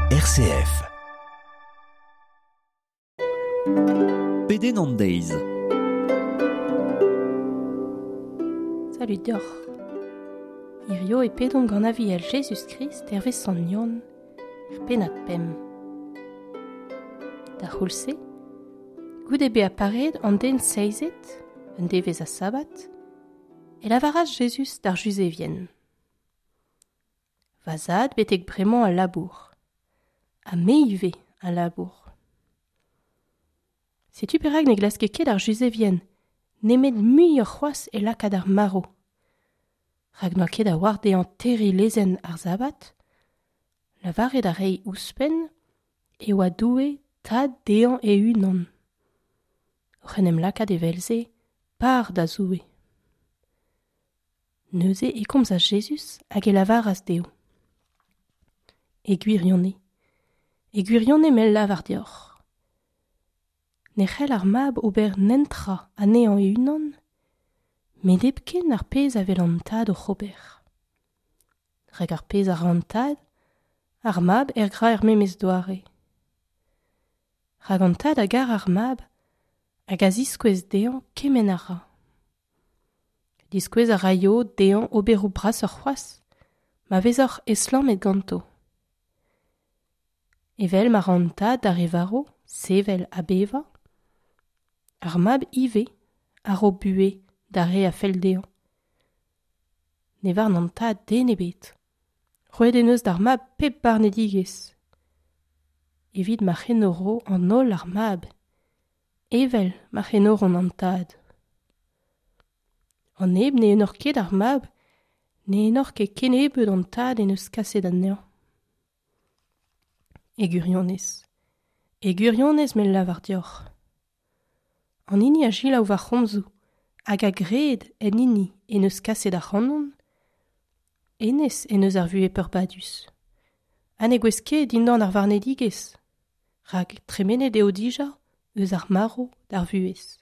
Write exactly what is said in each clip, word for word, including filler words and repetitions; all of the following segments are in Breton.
R C F. Peden an deiz. Salut deoc'h. Irio e pedon gant aviel Jesus Christ er vez san yon er penad pem. Da c'houlse, goude be a pared an den seizet, un devez a sabat, e lavaras Jesus d'ar juzevien. Vazad betek bremañ a labour, a meive a labour. Setu perak ne glaske ket ar juzevien, nemet mui ur c'hoaz e lakad ar maro. Rag noa ket a war dean teri lezen ar zabat, lavaret a rei ouspen, e oa doue tad dean e unan. Oc'henem lakad e velze, par da zoue. Neuze e komz a Jesus hag e lavaras deo. E gwirionne. E gwirionne mel lavar deoc'h. Ne c'hell ar mab ober nentra a nean e unan, met ebken ar pez avel an tad o c'hober. Reg ar pez ar an tad, ar mab er gra er memez doare. Rag an tad a gar ar mab, hag a ziskouez dean kemen a ra. Diskouez a raio dean ober o bras ur c'hoaz, ma vezoc'h eslam et ganto. Evel mar an tad ar evaro, sevel a beva, ar mab ive, ar o bue d'are a fel dean. Ne var an tad den ebet. Roet en eus d'ar mab pep barnedigez. Evit ma c'henoro an ol ar mab. Evel ma c'henoro an tad. An eb ne enor ket ar mab, ne enor ket kenebet an tad en eus kaset an nean. E gwirionez. E gwirionez mel lavar deoc'h. An hini a jilaou va c'homzou, hag a gred en hini en eus kaset a c'hanon, enez en eus ar vue peur badus. Han e gwez ket dindan ar varnedigez, rag tremenet eo dija eus ar maro d'ar vuez.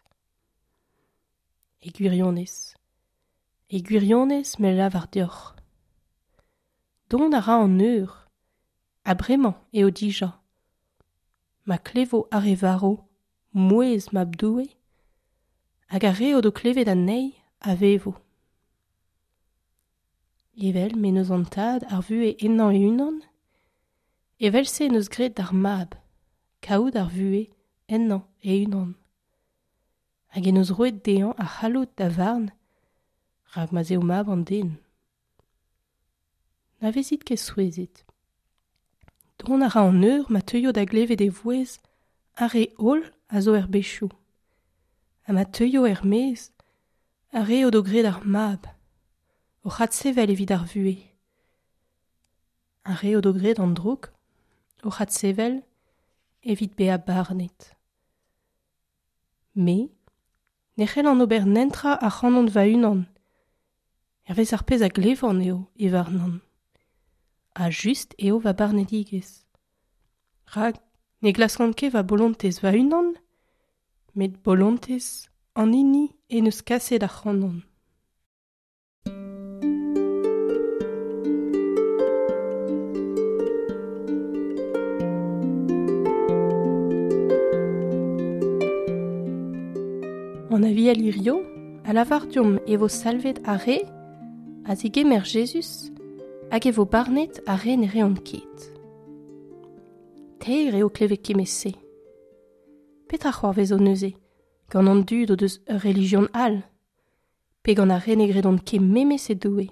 E gwirionez. E gwirionez mel lavar deoc'h. Don a ra an eur, a bremañ eo dija. Ma klevo ar evaro, mouez mab doue, hag a reo do klevet an nei a vevo. Evel me neus an tad ar vue ennan e unan, evel se neus gret d'ar mab, kaout ar vue ennan e unan. Hag en eus roet dean a c'hallout da varn, rag ma zeo mab an den. Na vezit ket souezet. Don a ra an eur ma teuio da glevet e vouez, are ol a zo er bechou. Ha ma teuio er mez, a reo do gret ar mab, o c'had sevel evit ar vue. A reo do gret an droug, o c'had sevel evit be a barnet. Me, ne c'hell an ober nentra a c'hanon va unan, er vez ar pez a glevan eo e varnan. A just eo va barnedigez. Rag, ne glaskan ket va bolontez va unan, met bolontez an hini en eus kaset a c'hanon. An aviel irio, a lavar diom e vo salvet a re, a zigemer Jesus, hag e vo barnet a re ne reont ket. Teir eo klevet kemese. Petra c'hoar vezo neuze, gant an dud o deus ur religion all, pe gant a re ne gredont ket memes e doue.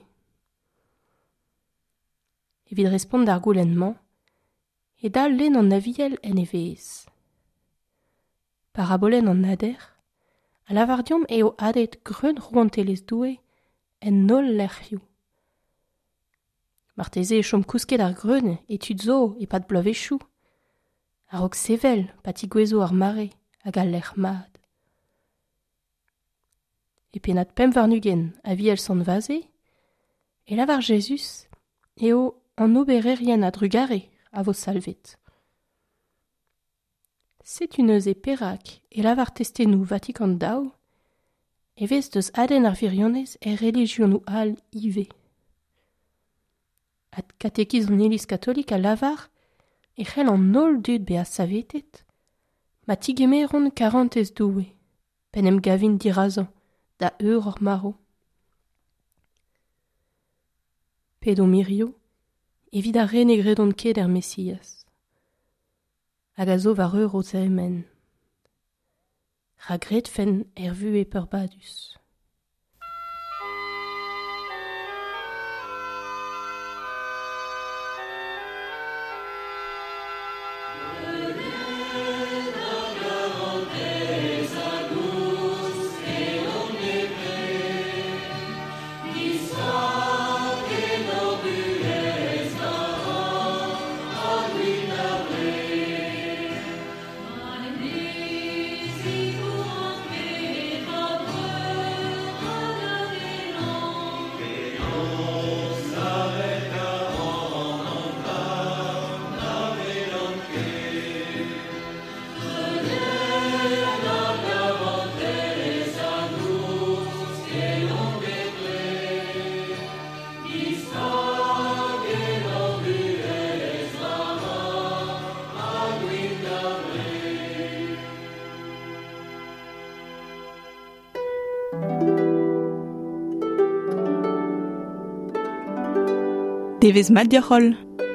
Evit respont d'ar goulenman, e dal len an aviel en e vez. Parabolen an nader, a lavar diom eo adet greun rouantelez doue en nol lerc'hioù. Marteze e chom kousket ar greun etud zo e pat blavechou. A-raok sevel pati gwezo ar mare hag al lec'h mad. E penad pem varnugen a vi el san vaze, e lavar Jesus eo an obererien a drugare a vo salvet. Setu neuze perak e lavar testenou Vatikan daou, e vez deus aden ar virionez e religionou all ive. At katekiz an Elis katolik a lavar E c'hell an nol dud be a savetet. Ma tigemeron karantez doue, pen em gavin dirazan, da eur or maro. Pedo mirio, evit a renegredon ket er Messias. Hag a zo war eur o zemen. Ragret fen er vu e perbadus. Devez mat diolch.